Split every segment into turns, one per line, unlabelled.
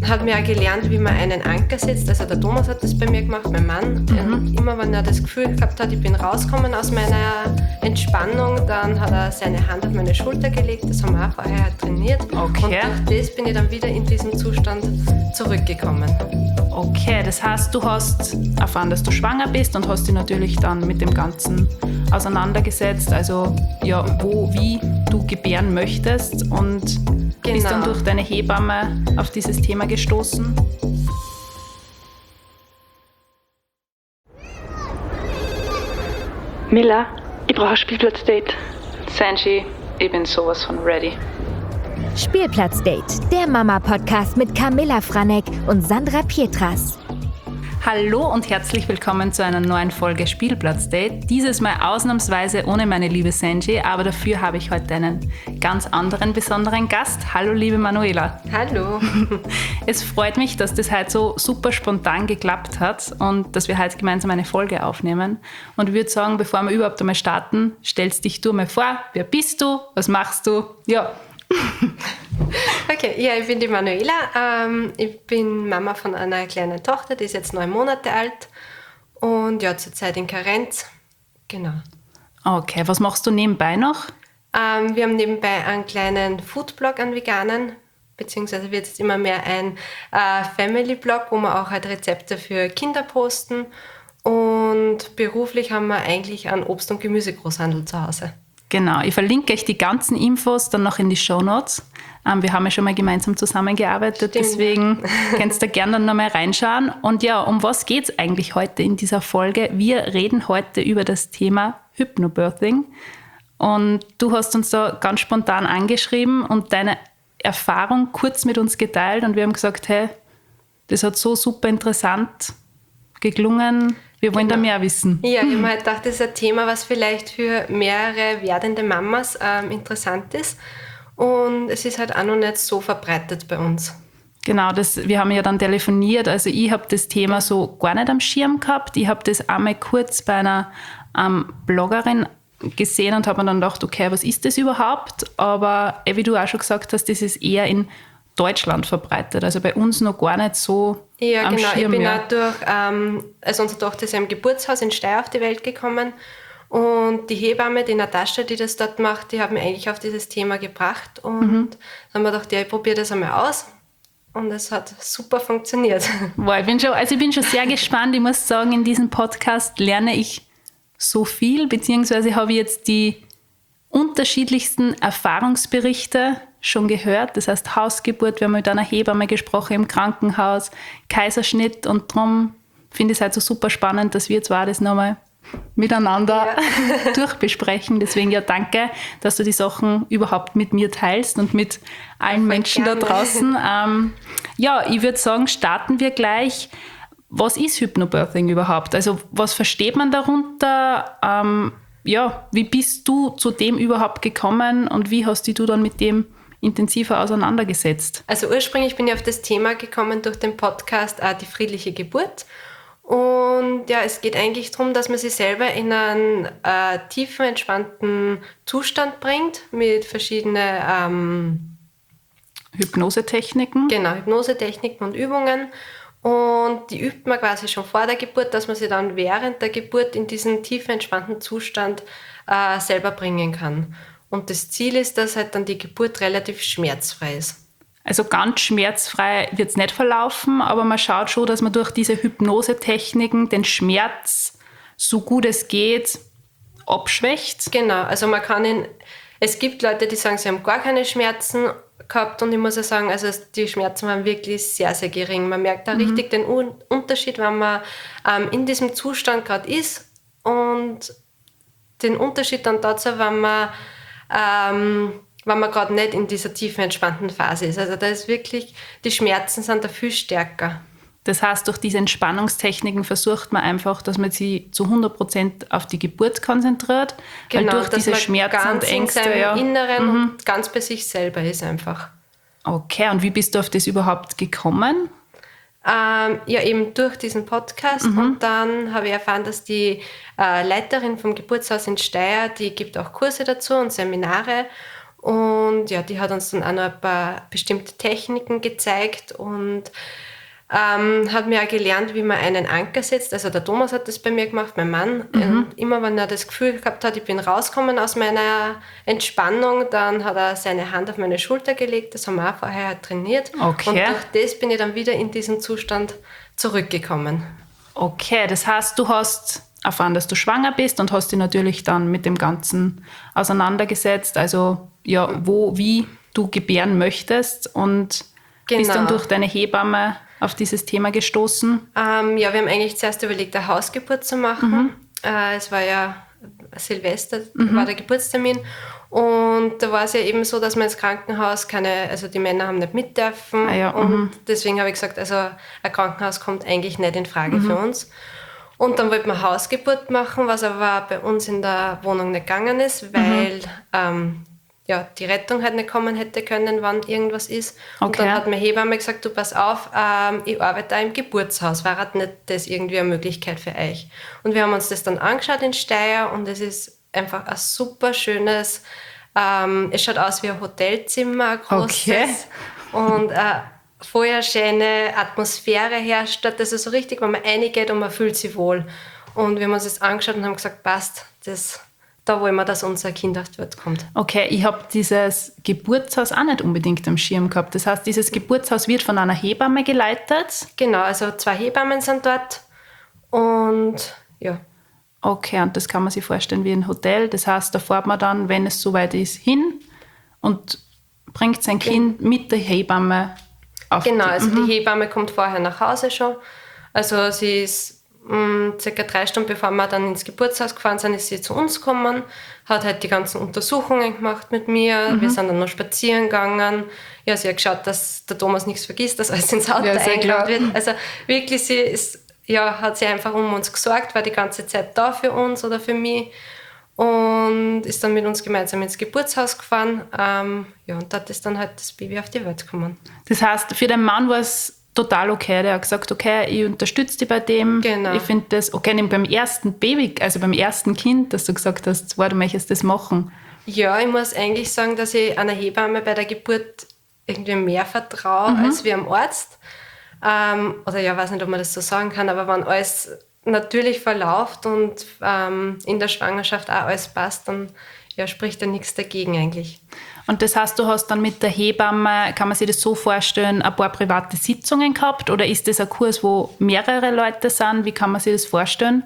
hat mir auch gelernt, wie man einen Anker setzt. Also der Thomas hat das bei mir gemacht, mein Mann. Immer wenn er das Gefühl gehabt hat, ich bin rausgekommen aus meiner Entspannung, dann hat er seine Hand auf meine Schulter gelegt. Das haben wir auch vorher halt trainiert.
Okay.
Und durch das bin ich dann wieder in diesen Zustand zurückgekommen.
Okay, das heißt, du hast erfahren, dass du schwanger bist und hast dich natürlich dann mit dem Ganzen auseinandergesetzt. Also ja, wie du gebären möchtest und bist dann durch deine Hebamme auf dieses Thema gestoßen.
Mila, ich brauche ein Spielplatzdate.
Sanji, ich bin sowas von ready.
Spielplatzdate, der Mama-Podcast mit Camilla Franek und Sandra Pietras.
Hallo und herzlich willkommen zu einer neuen Folge Spielplatzdate. Dieses Mal ausnahmsweise ohne meine liebe Sanji, aber dafür habe ich heute einen ganz anderen, besonderen Gast. Hallo liebe Manuela.
Hallo.
Es freut mich, dass das heute so super spontan geklappt hat und dass wir heute gemeinsam eine Folge aufnehmen. Und ich würde sagen, bevor wir überhaupt einmal starten, stellst dich du mal vor. Wer bist du? Was machst du? Ja.
Okay, ja, ich bin die Manuela. Ich bin Mama von einer kleinen Tochter, die ist jetzt 9 Monate alt und ja, zurzeit in Karenz. Genau.
Okay, was machst du nebenbei noch?
Wir haben nebenbei einen kleinen Foodblog, einen veganen, beziehungsweise wird es immer mehr ein Family-Blog, wo wir auch halt Rezepte für Kinder posten. Und beruflich haben wir eigentlich einen Obst- und Gemüsegroßhandel zu Hause.
Genau, ich verlinke euch die ganzen Infos dann noch in die Shownotes. Wir haben ja schon mal gemeinsam zusammengearbeitet,
Stimmt.
Deswegen kannst du gerne dann noch mal reinschauen. Und ja, um was geht es eigentlich heute in dieser Folge? Wir reden heute über das Thema Hypnobirthing. Und du hast uns da ganz spontan angeschrieben und deine Erfahrung kurz mit uns geteilt. Und wir haben gesagt, hey, das hat so super interessant geklungen. Wir wollen da mehr wissen.
Ja, ich habe mir halt gedacht, das ist ein Thema, was vielleicht für mehrere werdende Mamas interessant ist. Und es ist halt auch noch nicht so verbreitet bei uns.
Genau, wir haben ja dann telefoniert. Also ich habe das Thema so gar nicht am Schirm gehabt. Ich habe das einmal kurz bei einer Bloggerin gesehen und habe mir dann gedacht, okay, was ist das überhaupt? Aber wie du auch schon gesagt hast, das ist eher in Deutschland verbreitet. Also bei uns noch gar nicht so
ja,
am
genau.
Schirm.
Ich bin
ja.
auch durch, also unsere Tochter ist ja im Geburtshaus in Steyr auf die Welt gekommen. Und die Hebamme, die Natascha, die das dort macht, die hat mich eigentlich auf dieses Thema gebracht. Und dann haben wir gedacht, ja, ich probiere das einmal aus. Und es hat super funktioniert.
Boah, ich bin schon sehr gespannt. Ich muss sagen, in diesem Podcast lerne ich so viel, beziehungsweise habe ich jetzt die unterschiedlichsten Erfahrungsberichte schon gehört. Das heißt Hausgeburt, wir haben mit einer Hebamme gesprochen im Krankenhaus, Kaiserschnitt und darum finde ich es halt so super spannend, dass wir zwar das nochmal miteinander durchbesprechen. Deswegen ja danke, dass du die Sachen überhaupt mit mir teilst und mit allen Menschen da draußen. Ja, ich würde sagen, starten wir gleich. Was ist Hypnobirthing überhaupt? Also was versteht man darunter? Ja, wie bist du zu dem überhaupt gekommen und wie hast dich du dann mit dem intensiver auseinandergesetzt?
Also ursprünglich bin ich auf das Thema gekommen durch den Podcast Die friedliche Geburt. Und ja, es geht eigentlich darum, dass man sich selber in einen tiefen, entspannten Zustand bringt mit verschiedenen
Hypnosetechniken.
Genau, Hypnosetechniken und Übungen. Und die übt man quasi schon vor der Geburt, dass man sie dann während der Geburt in diesen tiefen, entspannten Zustand selber bringen kann. Und das Ziel ist, dass halt dann die Geburt relativ schmerzfrei ist.
Also ganz schmerzfrei wird es nicht verlaufen, aber man schaut schon, dass man durch diese Hypnosetechniken den Schmerz, so gut es geht, abschwächt.
Genau, also man kann es gibt Leute, die sagen, sie haben gar keine Schmerzen gehabt und ich muss ja sagen, also die Schmerzen waren wirklich sehr, sehr gering. Man merkt da richtig den Unterschied, wenn man in diesem Zustand gerade ist und den Unterschied dann dazu, wenn man gerade nicht in dieser tiefen, entspannten Phase ist. Also da ist wirklich, die Schmerzen sind da viel stärker.
Das heißt, durch diese Entspannungstechniken versucht man einfach, dass man sich zu 100% auf die Geburt konzentriert.
Genau,
weil durch
dass
diese
man
Schmerzen
ganz
und Ängste,
in seinem
ja.
Inneren und ganz bei sich selber ist einfach.
Okay, und wie bist du auf das überhaupt gekommen?
Ja, eben durch diesen Podcast. Und dann habe ich erfahren, dass die Leiterin vom Geburtshaus in Steyr, die gibt auch Kurse dazu und Seminare. Und ja, die hat uns dann auch noch ein paar bestimmte Techniken gezeigt und hat mir auch gelernt, wie man einen Anker setzt. Also der Thomas hat das bei mir gemacht, mein Mann. Und immer wenn er das Gefühl gehabt hat, ich bin rausgekommen aus meiner Entspannung, dann hat er seine Hand auf meine Schulter gelegt. Das haben wir auch vorher trainiert.
Okay.
Und durch das bin ich dann wieder in diesen Zustand zurückgekommen.
Okay, das heißt, du hast erfahren, dass du schwanger bist und hast dich natürlich dann mit dem Ganzen auseinandergesetzt. Also ja, wie du gebären möchtest und bist dann durch deine Hebamme auf dieses Thema gestoßen?
Ja, wir haben eigentlich zuerst überlegt, eine Hausgeburt zu machen. Es war ja Silvester, war der Geburtstermin. Und da war es ja eben so, dass man ins Krankenhaus also die Männer haben nicht mit dürfen. Und deswegen habe ich gesagt, also ein Krankenhaus kommt eigentlich nicht in Frage für uns. Und dann wollten wir Hausgeburt machen, was aber bei uns in der Wohnung nicht gegangen ist, weil die Rettung halt nicht kommen hätte können, wann irgendwas ist.
Okay.
Und dann hat meine Hebamme gesagt, du pass auf, ich arbeite da im Geburtshaus. War halt nicht das irgendwie eine Möglichkeit für euch? Und wir haben uns das dann angeschaut in Steyr und es ist einfach ein super schönes, es schaut aus wie ein Hotelzimmer, ein großes.
Okay.
Und vorher schöne Atmosphäre herrscht. Das ist so richtig, wenn man reingeht und man fühlt sich wohl. Und wir haben uns das angeschaut und haben gesagt, passt, da wollen wir, dass unser Kind auf die Welt kommt.
Okay, ich habe dieses Geburtshaus auch nicht unbedingt am Schirm gehabt. Das heißt, dieses Geburtshaus wird von einer Hebamme geleitet?
Genau, also 2 Hebammen sind dort und ja.
Okay, und das kann man sich vorstellen wie ein Hotel. Das heißt, da fährt man dann, wenn es soweit ist, hin und bringt sein Kind mit der Hebamme auf.
Genau, also die Hebamme kommt vorher nach Hause schon. Also sie ist circa 3 Stunden bevor wir dann ins Geburtshaus gefahren sind, ist sie zu uns gekommen, hat halt die ganzen Untersuchungen gemacht mit mir. Wir sind dann noch spazieren gegangen. Ja, sie hat geschaut, dass der Thomas nichts vergisst, dass alles ins Auto eingeladen wird. Also wirklich, sie ist, hat sie einfach um uns gesorgt, war die ganze Zeit da für uns oder für mich und ist dann mit uns gemeinsam ins Geburtshaus gefahren. Und dort ist dann halt das Baby auf die Welt gekommen.
Das heißt, für den Mann war es total okay. Der hat gesagt, okay, ich unterstütze dich bei dem.
Genau.
Ich finde das okay. Nämlich beim ersten Baby, also beim ersten Kind, dass du gesagt hast, du möchtest das machen.
Ja, ich muss eigentlich sagen, dass ich einer Hebamme bei der Geburt irgendwie mehr vertraue als wie am Arzt. Oder ja, ich weiß nicht, ob man das so sagen kann, aber wenn alles natürlich verläuft und in der Schwangerschaft auch alles passt, dann spricht da nichts dagegen eigentlich.
Und das heißt, du hast dann mit der Hebamme, kann man sich das so vorstellen, ein paar private Sitzungen gehabt? Oder ist das ein Kurs, wo mehrere Leute sind? Wie kann man sich das vorstellen?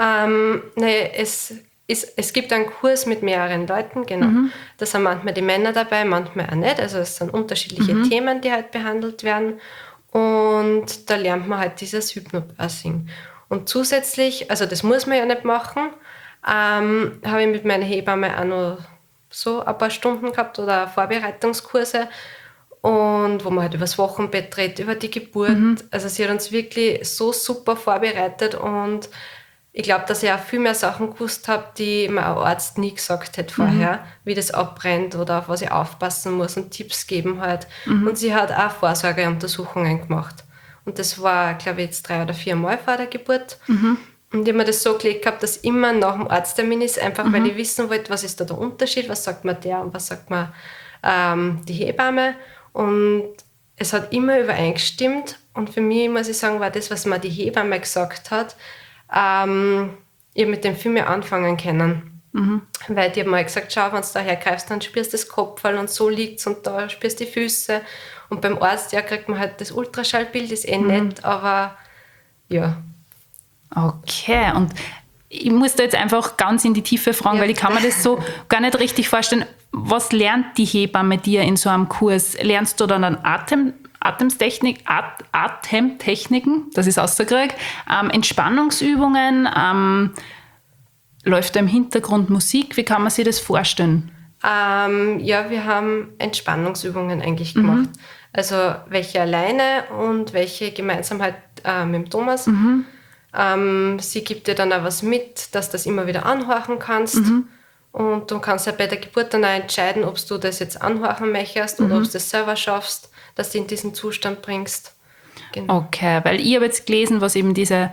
Es gibt einen Kurs mit mehreren Leuten, genau. Da sind manchmal die Männer dabei, manchmal auch nicht. Also es sind unterschiedliche Themen, die halt behandelt werden. Und da lernt man halt dieses Hypnobirthing. Und zusätzlich, also das muss man ja nicht machen, habe ich mit meiner Hebamme auch noch so ein paar Stunden gehabt oder Vorbereitungskurse und wo man halt über das Wochenbett redet, über die Geburt. Also sie hat uns wirklich so super vorbereitet und ich glaube, dass ich auch viel mehr Sachen gewusst habe, die mir ein Arzt nie gesagt hätte vorher, wie das abbrennt oder auf was ich aufpassen muss und Tipps geben halt. Und sie hat auch Vorsorgeuntersuchungen gemacht. Und das war, glaube ich, jetzt 3 oder 4 Mal vor der Geburt. Und ich habe mir das so gelegt gehabt, dass immer nach dem Arzttermin ist, einfach weil ich wissen wollte, was ist da der Unterschied, was sagt mir der und was sagt mir die Hebamme. Und es hat immer übereingestimmt. Und für mich, muss ich sagen, war das, was mir die Hebamme gesagt hat, ich habe mit dem viel mehr anfangen können. Weil die hat mal gesagt, schau, wenn du da hergreifst, dann spürst du das Kopfball und so liegt's und da spürst du die Füße. Und beim Arzt, kriegt man halt das Ultraschallbild, ist nett, aber ja.
Okay, und ich muss da jetzt einfach ganz in die Tiefe fragen, weil ich kann mir das so gar nicht richtig vorstellen. Was lernt die Hebamme dir in so einem Kurs? Lernst du dann Atemtechniken, das ist ausgekriegt, Entspannungsübungen, läuft da im Hintergrund Musik? Wie kann man sich das vorstellen?
Wir haben Entspannungsübungen eigentlich gemacht. Also welche alleine und welche gemeinsam halt mit dem Thomas. Sie gibt dir dann auch was mit, dass du das immer wieder anhorchen kannst. Und du kannst ja bei der Geburt dann auch entscheiden, ob du das jetzt anhorchen möchtest oder ob du das selber schaffst, dass du in diesen Zustand bringst.
Genau. Okay, weil ich habe jetzt gelesen, was eben diese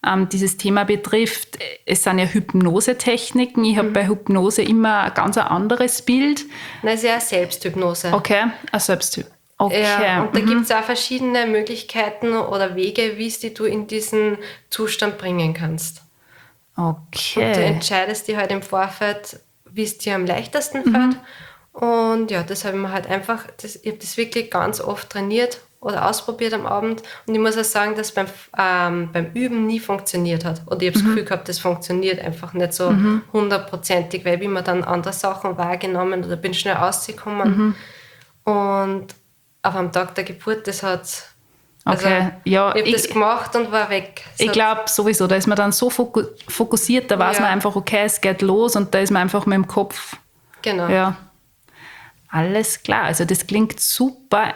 dieses Thema betrifft, es sind ja Hypnosetechniken. Ich habe bei Hypnose immer ein ganz anderes Bild.
Nein, es ist ja eine Selbsthypnose.
Okay, eine Selbsthypnose. Okay.
Ja, und da gibt es auch verschiedene Möglichkeiten oder Wege, wie du in diesen Zustand bringen kannst.
Okay.
Und du entscheidest dich halt im Vorfeld, wie es dir am leichtesten fällt. Und ja, das habe ich mir halt einfach, ich habe das wirklich ganz oft trainiert oder ausprobiert am Abend. Und ich muss auch sagen, dass beim Üben nie funktioniert hat. Oder ich habe das Gefühl gehabt, das funktioniert einfach nicht so 100%ig, weil ich immer dann andere Sachen wahrgenommen oder bin schnell rausgekommen. Und auf am Tag der Geburt, das hat... Also,
Okay, ja,
ich habe das gemacht und war weg.
Ich glaube sowieso, da ist man dann so fokussiert, da weiß man einfach, okay, es geht los und da ist man einfach mit dem Kopf.
Genau.
Ja, alles klar. Also das klingt super,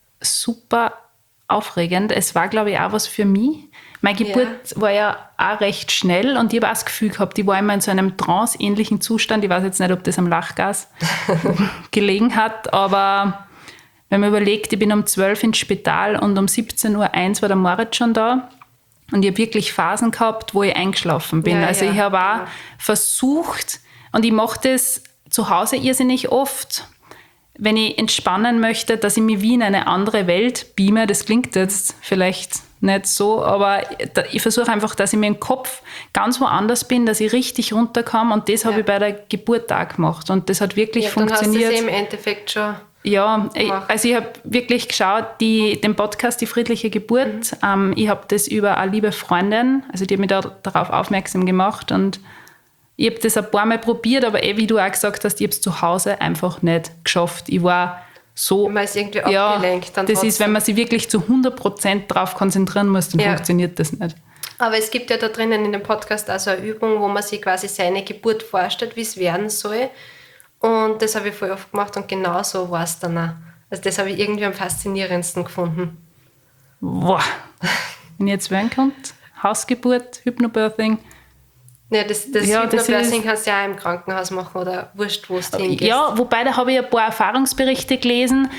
super aufregend. Es war, glaube ich, auch was für mich. Meine Geburt war ja auch recht schnell und ich habe auch das Gefühl gehabt, ich war immer in so einem trance-ähnlichen Zustand. Ich weiß jetzt nicht, ob das am Lachgas gelegen hat, aber... Wenn man überlegt, ich bin um 12 ins Spital und um 17.01 Uhr war der Moritz schon da. Und ich habe wirklich Phasen gehabt, wo ich eingeschlafen bin.
Ja,
ich habe auch versucht, und ich mache das zu Hause irrsinnig oft, wenn ich entspannen möchte, dass ich mich wie in eine andere Welt beame. Das klingt jetzt vielleicht nicht so, aber ich versuche einfach, dass ich mir im Kopf ganz woanders bin, dass ich richtig runterkomme. Und das habe ich bei der Geburt auch gemacht. Und das hat wirklich funktioniert.
Dann hast du es im Endeffekt schon...
Ja, ich habe wirklich geschaut, den Podcast Die friedliche Geburt, ich habe das über eine liebe Freundin, also die hat mich darauf aufmerksam gemacht und ich habe das ein paar Mal probiert, aber wie du auch gesagt hast, ich habe es zu Hause einfach nicht geschafft. Ich war so...
Man ist irgendwie abgelenkt. Dann
das ist, wenn man sich wirklich zu 100% darauf konzentrieren muss, dann funktioniert das nicht.
Aber es gibt ja da drinnen in dem Podcast auch so eine Übung, wo man sich quasi seine Geburt vorstellt, wie es werden soll. Und das habe ich voll oft gemacht und genau so war es dann auch. Also das habe ich irgendwie am faszinierendsten gefunden.
Boah. Wenn ihr jetzt werden könnt, Hausgeburt, Hypnobirthing.
Ja, das Hypnobirthing kannst du ja auch im Krankenhaus machen oder wurscht, wo du hingehst.
Ja, wobei, da habe ich ein paar Erfahrungsberichte gelesen.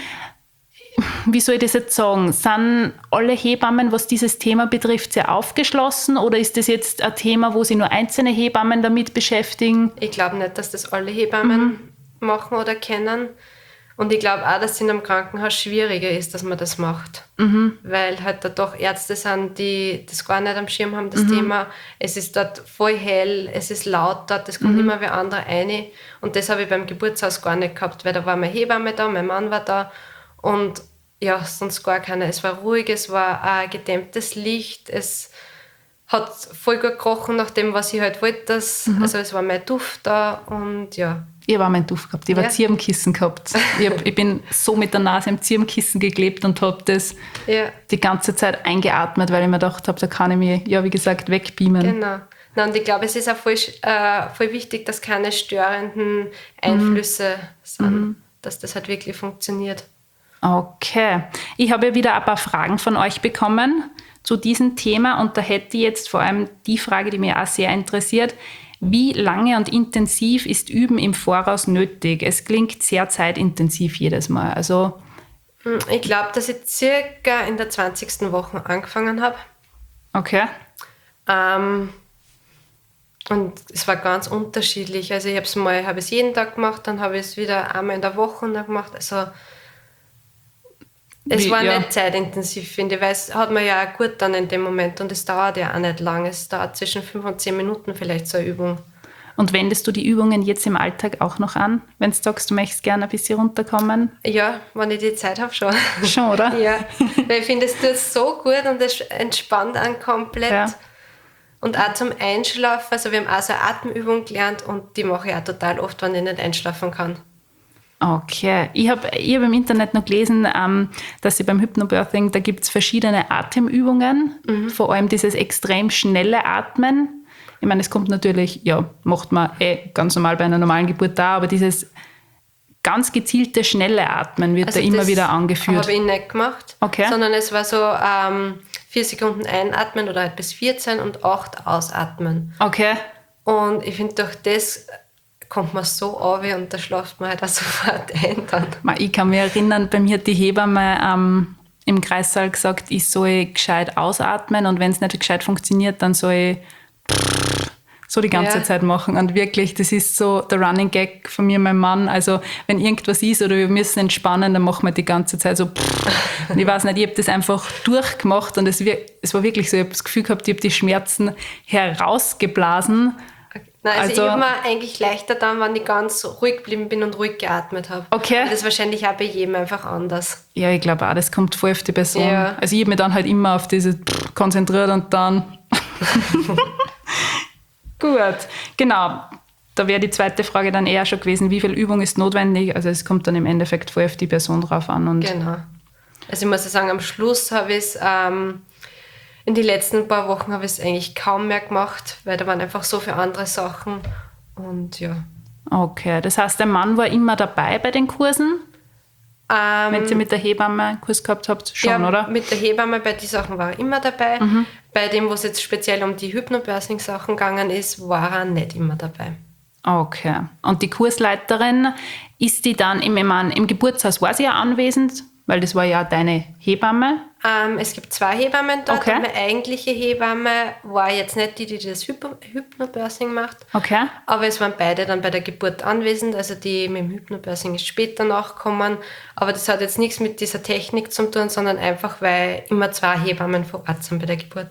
Wie soll ich das jetzt sagen? Sind alle Hebammen, was dieses Thema betrifft, sehr aufgeschlossen oder ist das jetzt ein Thema, wo sich nur einzelne Hebammen damit beschäftigen?
Ich glaube nicht, dass das alle Hebammen machen oder kennen. Und ich glaube auch, dass es in einem Krankenhaus schwieriger ist, dass man das macht. Weil halt da doch Ärzte sind, die das gar nicht am Schirm haben, das Thema. Es ist dort voll hell, es ist laut dort, es kommt immer wer andere rein. Und das habe ich beim Geburtshaus gar nicht gehabt, weil da war meine Hebamme da, mein Mann war da und ja, sonst gar keiner. Es war ruhig, es war ein gedämmtes Licht, es hat voll gut gerochen nach dem, was ich halt wollte. Also es war mein Duft da und ja.
Ich habe auch meinen Duft gehabt, ich habe ein Zirbenkissen gehabt. Ich bin so mit der Nase im Zirbenkissen geklebt und habe das die ganze Zeit eingeatmet, weil ich mir gedacht habe, da kann ich mich, ja wie gesagt, wegbeamen.
Genau. Na, und ich glaube, es ist auch voll wichtig, dass keine störenden Einflüsse sind, dass das halt wirklich funktioniert.
Okay. Ich habe ja wieder ein paar Fragen von euch bekommen zu diesem Thema und da hätte ich jetzt vor allem die Frage, die mich auch sehr interessiert. Wie lange und intensiv ist Üben im Voraus nötig? Es klingt sehr zeitintensiv jedes Mal. Also
ich glaube, dass ich circa in der 20. Woche angefangen habe.
Okay.
Und es war ganz unterschiedlich. Also ich habe es jeden Tag gemacht, dann habe ich es wieder einmal in der Woche gemacht. Also es war nicht zeitintensiv, finde ich, weil es hat man ja auch gut dann in dem Moment und es dauert ja auch nicht lang. Es dauert zwischen 5 und 10 Minuten vielleicht so eine Übung.
Und wendest du die Übungen jetzt im Alltag auch noch an, wenn du sagst, du möchtest gerne ein bisschen runterkommen?
Ja, wenn ich die Zeit habe, schon.
Schon, oder?
Ja, weil ich finde, es tut so gut und es entspannt einen komplett. Ja. Und auch zum Einschlafen, also wir haben auch so eine Atemübung gelernt und die mache ich auch total oft, wenn ich nicht einschlafen kann.
Okay. Ich hab im Internet noch gelesen, dass sie beim Hypnobirthing, da gibt es verschiedene Atemübungen, vor allem dieses extrem schnelle Atmen. Ich meine, es kommt natürlich, macht man ganz normal bei einer normalen Geburt da, aber dieses ganz gezielte, schnelle Atmen wird da immer wieder angeführt.
Das habe ich nicht gemacht, sondern es war so 4 Sekunden einatmen oder halt bis 14 und 8 ausatmen.
Okay.
Und ich finde, durch das kommt man so runter und da schlaft man halt auch sofort ein dann.
Ich kann mich erinnern, bei mir hat die Hebamme im Kreissaal gesagt, ich soll gescheit ausatmen und wenn es nicht gescheit funktioniert, dann soll ich so die ganze Zeit machen. Und wirklich, das ist so der Running Gag von mir und meinem Mann. Also wenn irgendwas ist oder wir müssen entspannen, dann machen wir die ganze Zeit so. Und ich weiß nicht, ich habe das einfach durchgemacht und es war wirklich so, ich habe das Gefühl gehabt, ich habe die Schmerzen herausgeblasen.
Nein, also ich habe mir eigentlich leichter dann, wenn ich ganz ruhig geblieben bin und ruhig geatmet habe.
Okay.
Das ist wahrscheinlich auch bei jedem einfach anders.
Ja, ich glaube auch, das kommt voll auf die Person.
Ja.
Also ich habe mich dann halt immer auf diese konzentriert und dann... Gut, genau. Da wäre die zweite Frage dann eher schon gewesen, wie viel Übung ist notwendig? Also es kommt dann im Endeffekt voll auf die Person drauf an. Und
genau. Also ich muss ja sagen, am Schluss habe ich es, in den letzten paar Wochen habe ich es eigentlich kaum mehr gemacht, weil da waren einfach so viele andere Sachen und ja.
Okay, das heißt, der Mann war immer dabei bei den Kursen? Wenn ihr mit der Hebamme einen Kurs gehabt habt, schon,
ja,
oder?
Mit der Hebamme bei den Sachen war er immer dabei. Bei dem, wo es jetzt speziell um die Hypnobirthing-Sachen gegangen ist, war er nicht immer dabei.
Okay. Und die Kursleiterin, ist die dann im Geburtshaus, war sie ja anwesend? Weil das war ja deine Hebamme.
Es gibt 2 Hebammen dort.
Okay.
Und meine eigentliche Hebamme war jetzt nicht die das Hypnobirthing macht.
Okay.
Aber es waren beide dann bei der Geburt anwesend. Also die mit dem Hypnobirthing ist später nachgekommen. Aber das hat jetzt nichts mit dieser Technik zu tun, sondern einfach, weil immer 2 Hebammen vor Ort sind bei der Geburt.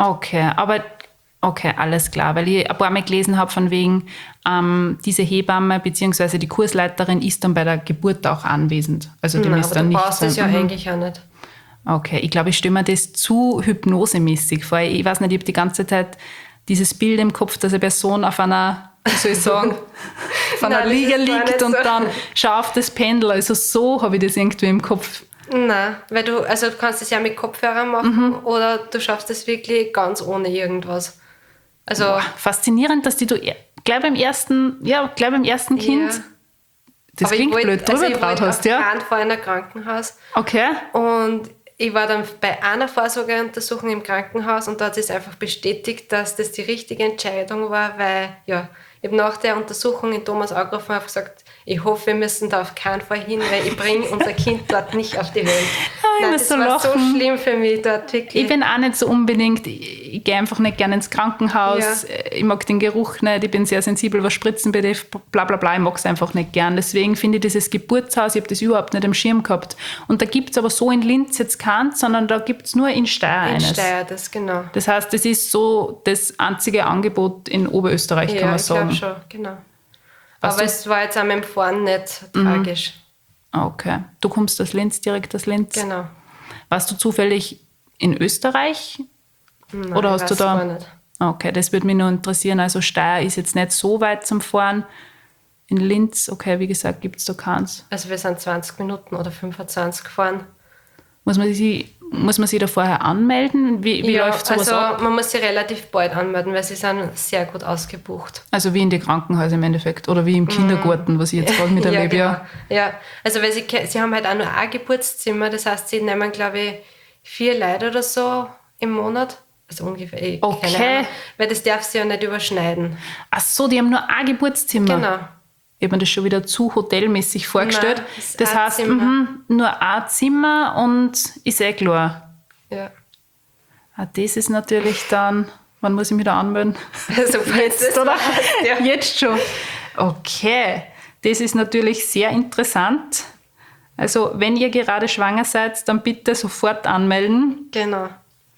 Okay, alles klar. Weil ich ein paar Mal gelesen habe, von wegen, diese Hebamme bzw. die Kursleiterin ist dann bei der Geburt auch anwesend. Also die ist
aber
dann
du
nicht.
brauchst das ja eigentlich auch nicht.
Okay, ich glaube, ich stelle mir das zu hypnosemäßig vor. Ich weiß nicht, ich habe die ganze Zeit dieses Bild im Kopf, dass eine Person auf einer, wie soll ich sagen, auf einer
Nein,
Liege
das ist gar
liegt
nicht
und
so.
dann schafft das Pendel. Also so habe ich das irgendwie im Kopf.
Nein, weil du kannst das ja mit Kopfhörern machen oder du schaffst das wirklich ganz ohne irgendwas. Also
Faszinierend, dass du gleich beim ersten Kind das
aber
klingt blöd, drüber traut hast, ja?
Ich war in einem Krankenhaus
Okay.
und ich war dann bei einer Vorsorgeuntersuchung im Krankenhaus und da hat es einfach bestätigt, dass das die richtige Entscheidung war, weil ja, ich habe nach der Untersuchung in Thomas angerufen und habe gesagt, ich hoffe, wir müssen da auf keinen Fall hin, weil ich bringe unser Kind dort nicht auf die Welt. Nein, das war so schlimm für mich dort, wirklich.
Ich bin auch nicht so unbedingt, ich gehe einfach nicht gerne ins Krankenhaus, ich mag den Geruch nicht, ich bin sehr sensibel, was Spritzen betrifft, bla bla bla, ich mag es einfach nicht gern. Deswegen finde ich dieses Geburtshaus, ich habe das überhaupt nicht am Schirm gehabt. Und da gibt es aber so in Linz jetzt keins, sondern da gibt es nur in Steyr eines.
In Steyr, das genau.
Das heißt, das ist so das einzige Angebot in Oberösterreich, kann man sagen.
Ja, ich glaube schon, genau. Aber es war jetzt auch mit dem Fahren nicht tragisch.
Okay. Du kommst aus Linz, direkt aus Linz?
Genau.
Warst du zufällig in Österreich?
Nein,
oder hast du da?
gar nicht.
Okay, das würde mich nur interessieren. Also Steyr ist jetzt nicht so weit zum Fahren. In Linz, okay, wie gesagt, gibt es da keins.
Also wir sind 20 Minuten oder 25 gefahren.
Muss man sich da vorher anmelden? Wie läuft sowas ab?
Man muss sich relativ bald anmelden, weil sie sind sehr gut ausgebucht.
Also wie in die Krankenhäuser im Endeffekt oder wie im Kindergarten, was ich jetzt gerade miterlebe.
Ja, genau. Ja, also weil sie haben halt auch nur ein Geburtszimmer, das heißt, sie nehmen, glaube ich, 4 Leute oder so im Monat. Also ungefähr.
Okay.
Keine Ahnung, weil das darf sie ja nicht überschneiden.
Ach so, die haben nur ein Geburtszimmer.
Genau.
Ich habe mir das schon wieder zu hotelmäßig vorgestellt.
Nein, das ist
das
ein
heißt,
Zimmer.
nur ein Zimmer und ist eh klar.
Ja.
Das ist natürlich dann, wann muss ich mich da anmelden?
Also
Jetzt, oder?
Ja.
Jetzt schon. Okay, das ist natürlich sehr interessant. Also, wenn ihr gerade schwanger seid, dann bitte sofort anmelden.
Genau.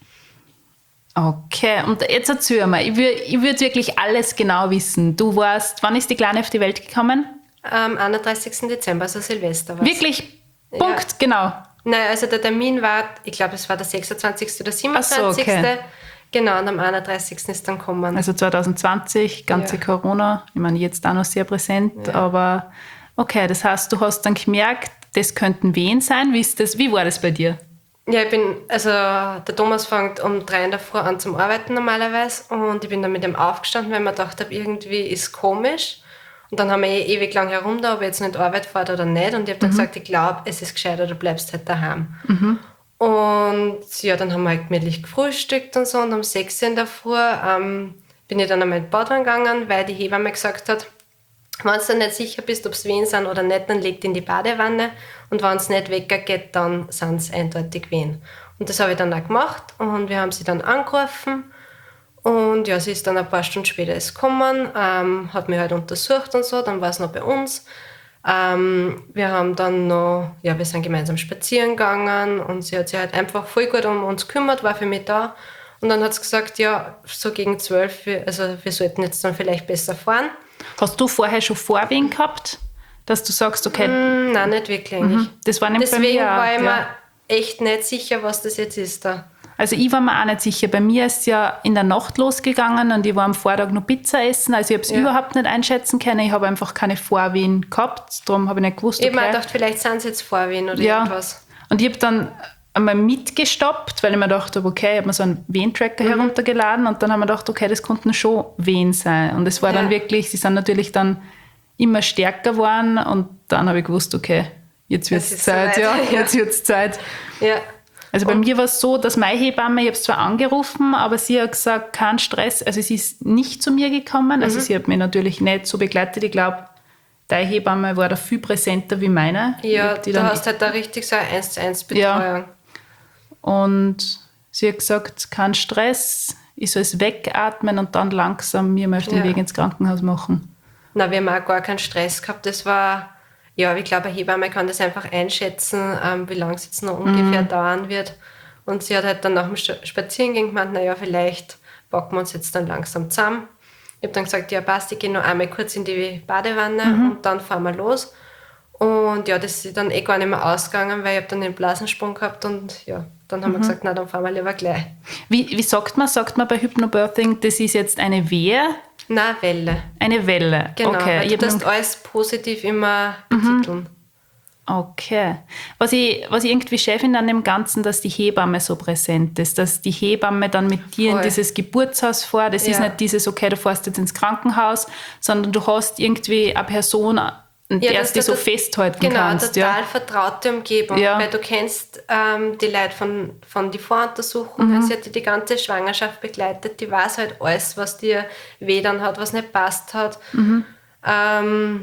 Okay, und jetzt erzähl mal, ich würde wirklich alles genau wissen. Du warst, wann ist die Kleine auf die Welt gekommen?
Am 31. Dezember, also Silvester war es.
Wirklich? Punkt, genau.
Nein, also der Termin war, ich glaube, es war der 26. oder 27.
Ach so, okay.
Genau, und am 31. ist dann gekommen.
Also 2020, ganze
Ja.
Corona, ich meine, jetzt auch noch sehr präsent,
Ja.
aber okay, das heißt, du hast dann gemerkt, das könnten Wehen sein. Wie war das bei dir?
Ja, der Thomas fängt um 3 in der Früh an zum Arbeiten normalerweise und ich bin dann mit ihm aufgestanden, weil ich mir gedacht habe, irgendwie ist komisch. Und dann haben wir ewig lang herum da, ob ich jetzt nicht Arbeit fahre oder nicht. Und ich habe dann gesagt, ich glaube, es ist gescheiter, du bleibst halt daheim. Und ja, dann haben wir halt gemütlich gefrühstückt und so. Und um 6 in der Früh bin ich dann einmal in die Badwanne gegangen, weil die Hebamme gesagt hat, wenn du nicht sicher bist, ob es Wehen sind oder nicht, dann leg dich in die Badewanne. Und wenn es nicht weggeht, dann sind es eindeutig Wehen. Und das habe ich dann auch gemacht und wir haben sie dann angerufen. Und ja, sie ist dann ein paar Stunden später gekommen, hat mich halt untersucht und so, dann war es noch bei uns. Wir haben dann noch, ja, wir sind gemeinsam spazieren gegangen und sie hat sich halt einfach voll gut um uns gekümmert, war für mich da. Und dann hat sie gesagt, ja, so gegen 12, also wir sollten jetzt dann vielleicht besser fahren.
Hast du vorher schon Vorwehen gehabt, dass du sagst, okay...
Nein, nicht wirklich eigentlich.
Das war nämlich bei
Deswegen
mir auch,
war ich mir echt nicht sicher, was das jetzt ist da.
Also ich war mir auch nicht sicher. Bei mir ist es ja in der Nacht losgegangen und ich war am Vortag noch Pizza essen. Also ich habe es überhaupt nicht einschätzen können. Ich habe einfach keine Vorwehen gehabt. Darum habe ich nicht gewusst,
Ich habe mir gedacht, vielleicht sind es jetzt Vorwehen oder irgendwas.
Und ich habe dann einmal mitgestoppt, weil ich mir gedacht habe, okay, ich habe mir so einen Wehentracker heruntergeladen und dann haben wir gedacht, okay, das konnten schon Wehen sein. Und es war dann wirklich, sie sind natürlich dann immer stärker geworden und dann habe ich gewusst, okay, jetzt wird es Zeit. Jetzt wird es Zeit.
Ja.
Also bei mir war es so, dass meine Hebamme, ich habe es zwar angerufen, aber sie hat gesagt, kein Stress. Also sie ist nicht zu mir gekommen. Also sie hat mich natürlich nicht so begleitet. Ich glaube, deine Hebamme war da viel präsenter wie meine.
Ja, du hast halt da richtig so eine 1:1 Betreuung.
Ja. Und sie hat gesagt, kein Stress, ich soll es wegatmen und dann langsam mir mal auf den Weg ins Krankenhaus machen.
Na, wir haben auch gar keinen Stress gehabt. Das war... Ja, ich glaube, eine Hebamme kann das einfach einschätzen, wie lange es jetzt noch ungefähr dauern wird. Und sie hat halt dann nach dem Spazierengehen gemeint, naja, vielleicht packen wir uns jetzt dann langsam zusammen. Ich habe dann gesagt, ja passt, ich gehe noch einmal kurz in die Badewanne und dann fahren wir los. Und ja, das ist dann gar nicht mehr ausgegangen, weil ich habe dann den Blasensprung gehabt und ja, dann haben wir gesagt, na, dann fahren wir lieber gleich.
Wie sagt man? Sagt man bei Hypnobirthing, das ist jetzt eine Wehe?
Nein, Welle.
Eine Welle,
Genau,
okay.
weil du darfst alles positiv immer betiteln.
Okay. Was ich irgendwie schön finde an dem Ganzen, dass die Hebamme so präsent ist, dass die Hebamme dann mit dir in dieses Geburtshaus fährt. Das ist nicht dieses, okay, du fährst jetzt ins Krankenhaus, sondern du hast irgendwie eine Person, an der du so festhalten kannst.
Genau, total vertraute Umgebung, weil du kennst die Leute von den Voruntersuchungen, sie hat die ganze Schwangerschaft begleitet, die weiß halt alles, was dir weh dann hat, was nicht passt hat. Man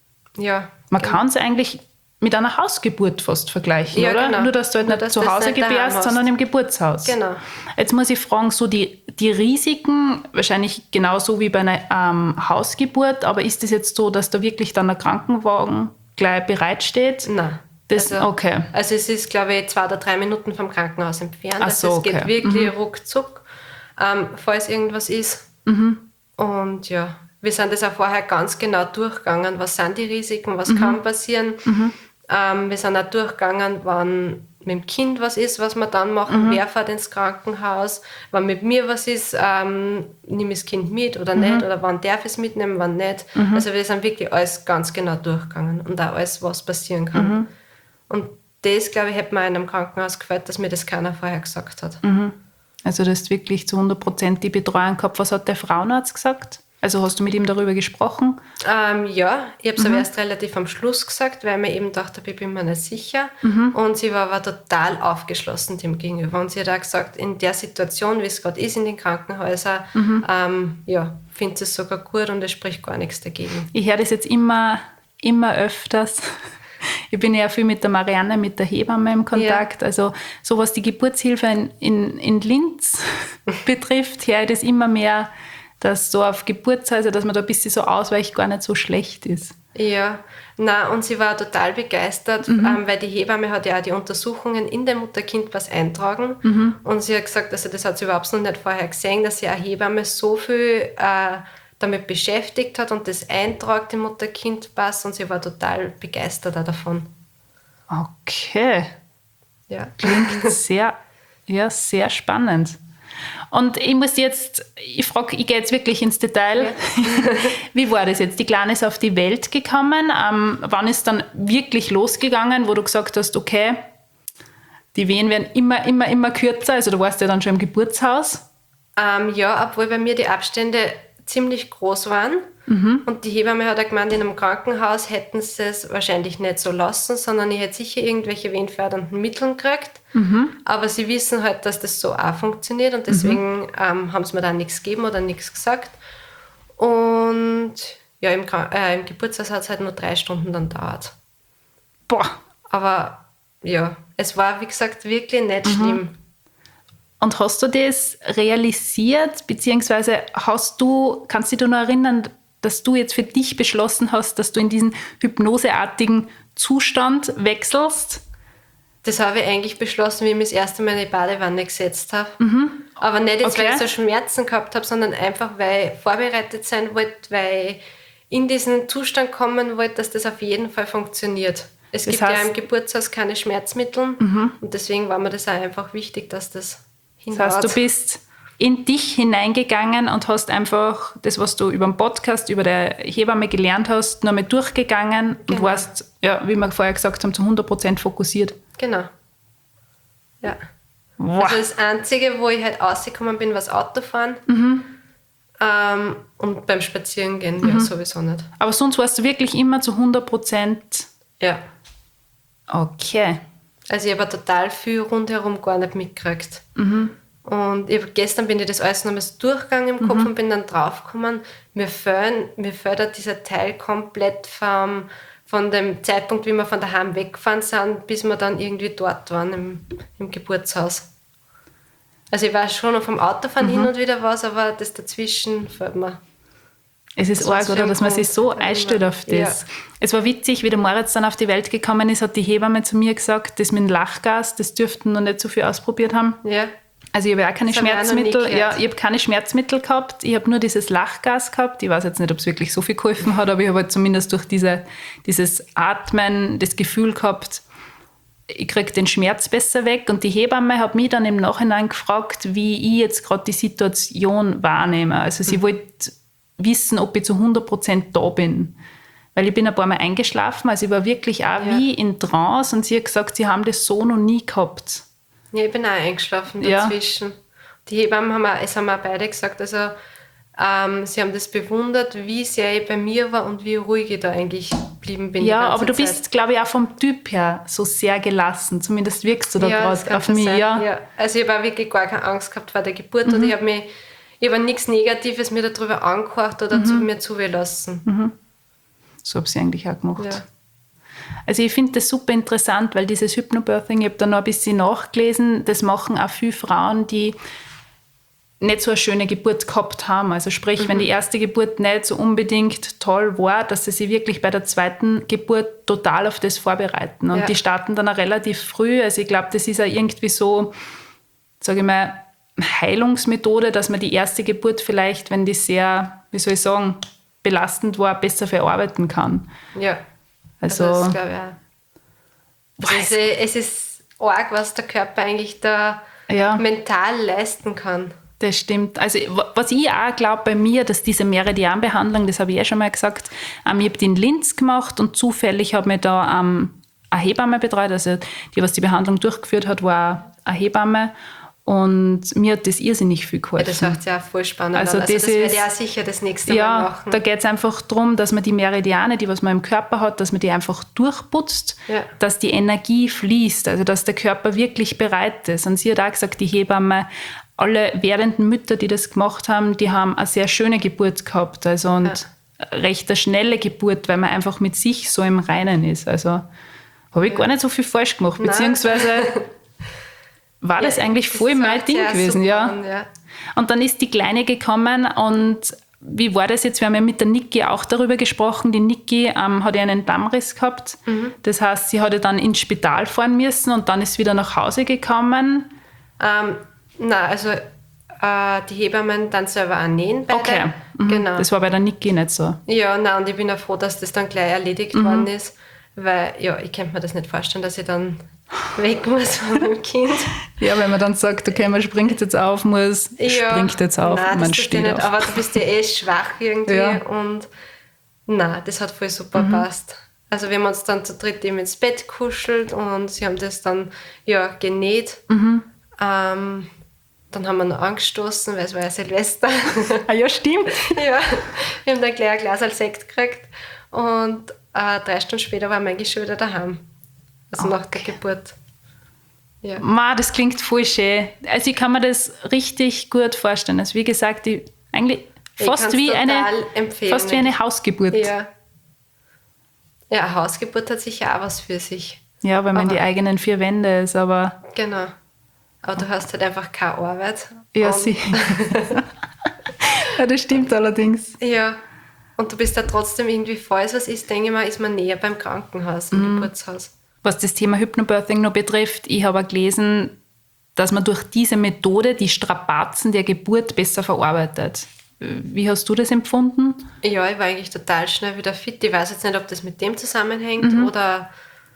kann es eigentlich mit einer Hausgeburt fast vergleichen, oder?
Genau.
Nur, dass du halt nicht zu Hause gebärst, sondern im Geburtshaus.
Genau.
Jetzt muss ich fragen, so die Risiken, wahrscheinlich genauso wie bei einer Hausgeburt, aber ist es jetzt so, dass da wirklich dann ein Krankenwagen gleich bereitsteht?
Nein.
Okay.
Also es ist, glaube ich, 2 oder 3 Minuten vom Krankenhaus entfernt.
Also
es geht wirklich ruckzuck, falls irgendwas ist. Und ja, wir sind das auch vorher ganz genau durchgegangen. Was sind die Risiken, was kann passieren? Wir sind auch durchgegangen, wann mit dem Kind was ist, was wir dann machen, wer fährt ins Krankenhaus, wann mit mir was ist, nehme ich das Kind mit oder nicht, oder wann darf ich es mitnehmen, wann nicht. Also wir sind wirklich alles ganz genau durchgegangen und auch alles, was passieren kann. Und das, glaube ich, hätte mir in einem Krankenhaus gefällt, dass mir das keiner vorher gesagt hat.
Also du hast wirklich zu 100% die Betreuung gehabt. Was hat der Frauenarzt gesagt? Also hast du mit ihm darüber gesprochen?
Ja, ich habe es aber erst relativ am Schluss gesagt, weil ich mir eben dachte, ich bin mir nicht sicher. Und sie war aber total aufgeschlossen dem gegenüber. Und sie hat auch gesagt, in der Situation, wie es gerade ist in den Krankenhäusern, findet sie es sogar gut und es spricht gar nichts dagegen.
Ich höre das jetzt immer öfters. Ich bin ja viel mit der Marianne, mit der Hebamme im Kontakt. Also so was die Geburtshilfe in Linz betrifft, höre ich das immer mehr, dass so auf Geburtshäuser, dass man da ein bisschen so ausweicht, gar nicht so schlecht ist.
Ja, und sie war total begeistert, weil die Hebamme hat ja auch die Untersuchungen in der Mutter-Kind was eintragen. Und sie hat gesagt, also das hat sie überhaupt noch nicht vorher gesehen, dass sie eine Hebamme so viel damit beschäftigt hat und das eintragt im Mutter-Kind-Pass, und sie war total begeistert auch davon.
Okay.
Ja.
Klingt sehr spannend. Und ich gehe jetzt wirklich ins Detail. Ja. Wie war das jetzt? Die Kleine ist auf die Welt gekommen. Wann ist dann wirklich losgegangen, wo du gesagt hast, okay, die Wehen werden immer kürzer, also du warst ja dann schon im Geburtshaus?
Obwohl bei mir die Abstände ziemlich groß waren. Und die Hebamme hat auch gemeint, in einem Krankenhaus hätten sie es wahrscheinlich nicht so lassen, sondern ich hätte sicher irgendwelche wehenfördernden Mittel gekriegt. Aber sie wissen halt, dass das so auch funktioniert, und deswegen haben sie mir dann nichts gegeben oder nichts gesagt. Und ja, im Geburtshaus hat es halt nur 3 Stunden dann gedauert.
Boah.
Aber ja, es war, wie gesagt, wirklich nicht schlimm.
Und hast du das realisiert, beziehungsweise kannst du dich noch erinnern, dass du jetzt für dich beschlossen hast, dass du in diesen hypnoseartigen Zustand wechselst?
Das habe ich eigentlich beschlossen, wie ich mich das erste Mal in die Badewanne gesetzt habe. Aber nicht jetzt, weil ich so Schmerzen gehabt habe, sondern einfach, weil ich vorbereitet sein wollte, weil ich in diesen Zustand kommen wollte, dass das auf jeden Fall funktioniert. Es gibt ja im Geburtshaus keine Schmerzmittel und deswegen war mir das auch einfach wichtig, dass das hinhaut.
Das heißt, du bist in dich hineingegangen und hast einfach das, was du über den Podcast, über der Hebamme gelernt hast, nochmal durchgegangen und warst, ja, wie wir vorher gesagt haben, zu 100% fokussiert.
Genau. Ja.
Wow.
Also das Einzige, wo ich halt rausgekommen bin, war das Autofahren. Und beim Spazierengehen ja sowieso nicht.
Aber sonst warst du wirklich immer zu 100%.
Ja.
Okay.
Also ich habe total viel rundherum gar nicht mitgekriegt. Und gestern bin ich das alles nochmal so durchgegangen im Kopf und bin dann draufgekommen, mir fehlt dieser Teil komplett von dem Zeitpunkt, wie wir von daheim weggefahren sind, bis wir dann irgendwie dort waren im Geburtshaus. Also ich weiß schon noch vom Autofahren hin und wieder was, aber das dazwischen fällt mir.
Es ist arg, oder? Dass man sich so einstellt auf das. Ja. Es war witzig, wie der Moritz dann auf die Welt gekommen ist, hat die Hebamme zu mir gesagt, das mit dem Lachgas, das dürften noch nicht so viel ausprobiert haben.
Ja.
Also ich habe auch keine Schmerzmittel. Ich habe keine Schmerzmittel gehabt. Ich habe nur dieses Lachgas gehabt. Ich weiß jetzt nicht, ob es wirklich so viel geholfen hat, aber ich habe halt zumindest durch dieses Atmen das Gefühl gehabt, ich kriege den Schmerz besser weg. Und die Hebamme hat mich dann im Nachhinein gefragt, wie ich jetzt gerade die Situation wahrnehme. Also sie wollte wissen, ob ich zu 100% da bin. Weil ich bin ein paar Mal eingeschlafen, also ich war wirklich auch wie in Trance und sie hat gesagt, sie haben das so noch nie gehabt.
Ja, ich bin auch eingeschlafen dazwischen. Die Hebammen haben auch beide gesagt, also sie haben das bewundert, wie sehr ich bei mir war und wie ruhig ich da eigentlich geblieben bin.
Ja, aber du bist, glaube ich, auch vom Typ her so sehr gelassen. Zumindest wirkst du da gerade auf mich.
Ja. Also ich habe auch wirklich gar keine Angst gehabt vor der Geburt und ich habe nichts Negatives mir darüber angehört oder mir zugelassen.
So habe ich eigentlich auch gemacht.
Ja.
Also ich finde das super interessant, weil dieses Hypnobirthing, ich habe da noch ein bisschen nachgelesen, das machen auch viele Frauen, die nicht so eine schöne Geburt gehabt haben. Also sprich, wenn die erste Geburt nicht so unbedingt toll war, dass sie sich wirklich bei der zweiten Geburt total auf das vorbereiten. Und die starten dann auch relativ früh. Also ich glaube, das ist auch irgendwie so, sage ich mal, Heilungsmethode, dass man die erste Geburt vielleicht, wenn die sehr, wie soll ich sagen, belastend war, besser verarbeiten kann.
Ja.
Also
das glaube ich auch. Also es ist arg, was der Körper eigentlich da mental leisten kann.
Das stimmt. Also was ich auch glaube bei mir, dass diese Meridianbehandlung, das habe ich schon mal gesagt, ich habe die in Linz gemacht und zufällig habe mir da eine Hebamme betreut, also die, was die Behandlung durchgeführt hat, war eine Hebamme. Und mir hat das irrsinnig viel geholfen.
Ja, das hört sich auch voll spannend
also
an. Also das werde ich auch sicher das nächste Mal machen.
Da geht es einfach darum, dass man die Meridiane, die was man im Körper hat, dass man die einfach durchputzt, dass die Energie fließt, also dass der Körper wirklich bereit ist. Und sie hat auch gesagt, die Hebamme, alle werdenden Mütter, die das gemacht haben, die haben eine sehr schöne Geburt gehabt. Also und recht eine schnelle Geburt, weil man einfach mit sich so im Reinen ist. Also habe ich gar nicht so viel falsch gemacht, beziehungsweise war das eigentlich voll mein Ding gewesen. Ja. Und dann ist die Kleine gekommen und wie war das jetzt? Wir haben ja mit der Niki auch darüber gesprochen. Die Niki hat ja einen Dammriss gehabt. Das heißt, sie hatte dann ins Spital fahren müssen und dann ist wieder nach Hause gekommen.
Nein, also die Hebammen dann selber auch nähen beide.
Okay,
genau.
Das war bei der Niki nicht so.
Ja, nein, und ich bin auch froh, dass das dann gleich erledigt worden ist, weil ich könnte mir das nicht vorstellen, dass ich dann weg muss von dem Kind.
Ja, wenn man dann sagt, okay, man springt jetzt auf, springt jetzt auf,
nein,
man steht
nicht,
auf.
aber du bist ja schwach irgendwie und nein, das hat voll super gepasst. Also wir haben uns dann zu dritt eben ins Bett kuschelt und sie haben das dann genäht. Dann haben wir noch angestoßen, weil es war ja Silvester.
Ah ja, stimmt.
Ja, wir haben dann gleich ein Glas als Sekt gekriegt und 3 Stunden später waren wir eigentlich schon wieder daheim. Also nach der Geburt. Ja.
Das klingt voll schön. Also ich kann mir das richtig gut vorstellen. Also wie gesagt, fast wie eine Hausgeburt.
Ja, eine Hausgeburt hat sicher auch was für sich.
Ja, weil man in die eigenen 4 Wände ist, aber...
Genau. aber du hast halt einfach keine Arbeit.
Ja,
Und-
sicher. Ja, das stimmt allerdings.
Ja, und du bist da trotzdem irgendwie, falls was ist, denke ich mal, ist man näher beim Krankenhaus, im Geburtshaus.
Was das Thema Hypnobirthing noch betrifft, ich habe auch gelesen, dass man durch diese Methode die Strapazen der Geburt besser verarbeitet. Wie hast du das empfunden?
Ja, ich war eigentlich total schnell wieder fit. Ich weiß jetzt nicht, ob das mit dem zusammenhängt oder...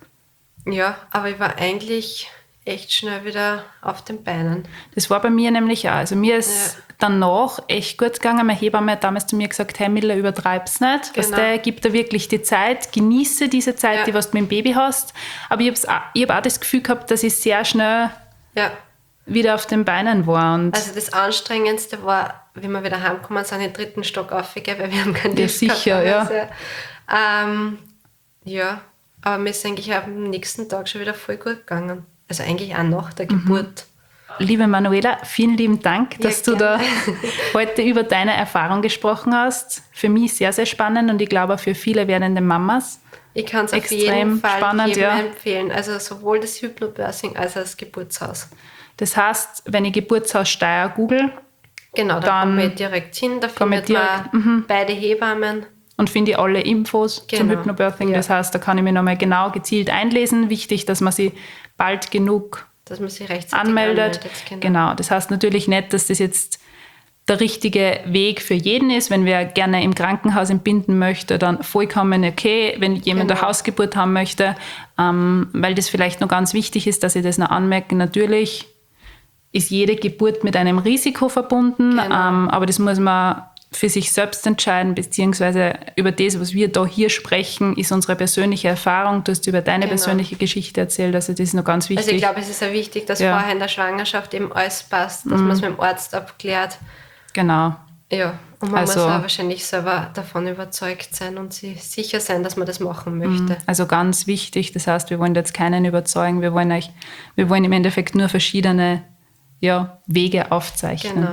Ja, aber ich war eigentlich echt schnell wieder auf den Beinen.
Das war bei mir nämlich auch. Also mir ist
Ja.
danach echt gut gegangen. Meine Hebamme hat damals zu mir gesagt, hey Miller, übertreib's nicht.
Genau.
Gib dir wirklich die Zeit, genieße diese Zeit,
Ja.
die was du mit dem Baby hast. Aber ich habe auch das Gefühl gehabt, dass ich sehr schnell
Ja,
wieder auf den Beinen war. Und
also das Anstrengendste war, wie wir wieder heimgekommen sind, den 3. Stock aufgegeben, weil wir haben keinen
Ja,
Lift
sicher,
gehabt.
ja.
Also, ja, aber mir ist eigentlich am nächsten Tag schon wieder voll gut gegangen. Also eigentlich auch nach der Geburt.
liebe Manuela, vielen lieben Dank, dass du da
gerne.
heute über deine Erfahrung gesprochen hast. Für mich sehr, sehr spannend und ich glaube auch für viele werdende Mamas.
Ich kann es auf
Extrem
jeden Fall
spannend,
jedem
ja.
empfehlen. Also sowohl das Hypnobirthing als auch das Geburtshaus.
Das heißt, wenn ich Geburtshaus Steyr google
Genau, da
Dann
kommen wir direkt hin. Da
kommen wir
findet man beide Hebammen.
und finde ich alle Infos zum
Genau,
Hypnobirthing.
ja.
Das heißt, da kann ich mich nochmal genau gezielt einlesen. Wichtig, dass man sich bald genug
Dass man sich rechtzeitig
anmeldet.
Genau.
Genau. Das heißt natürlich nicht, dass das jetzt der richtige Weg für jeden ist. Wenn wer gerne im Krankenhaus entbinden möchte, dann vollkommen okay. Wenn jemand
Genau.
eine Hausgeburt haben möchte, weil das vielleicht noch ganz wichtig ist, dass ich das noch anmerke, natürlich ist jede Geburt mit einem Risiko verbunden,
Genau.
aber das muss man für sich selbst entscheiden, beziehungsweise über das, was wir da hier sprechen, ist unsere persönliche Erfahrung. Du hast über deine
Genau.
persönliche Geschichte erzählt, also das ist noch ganz wichtig.
Also ich glaube, es ist ja wichtig, dass
Ja.
vorher in der Schwangerschaft eben alles passt, dass man es mit dem Arzt abklärt.
Genau.
Ja, und man
Also-
muss auch wahrscheinlich selber davon überzeugt sein und sich sicher sein, dass man das machen möchte.
Also ganz wichtig, das heißt, wir wollen jetzt keinen überzeugen, wir wollen im Endeffekt nur verschiedene Wege aufzeichnen.
Genau.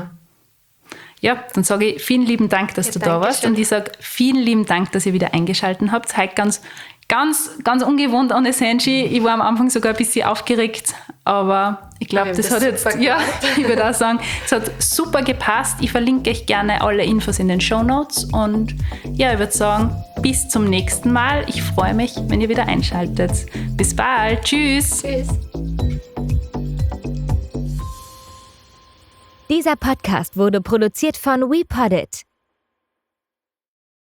Ja, dann sage ich vielen lieben Dank, dass
Ja,
du da warst
Dankeschön.
und ich sage vielen lieben Dank, dass ihr wieder eingeschaltet habt. Heute ganz ungewohnt ohne Senji. Ich war am Anfang sogar ein bisschen aufgeregt, aber ich glaube,
Wir haben
das
das
hat jetzt,
super
ja, ich würde auch sagen, es hat super gepasst. Ich verlinke euch gerne alle Infos in den Shownotes und ja, ich würde sagen, bis zum nächsten Mal. Ich freue mich, wenn ihr wieder einschaltet. Bis bald. Tschüss.
Tschüss.
Dieser Podcast wurde produziert von WePoddit.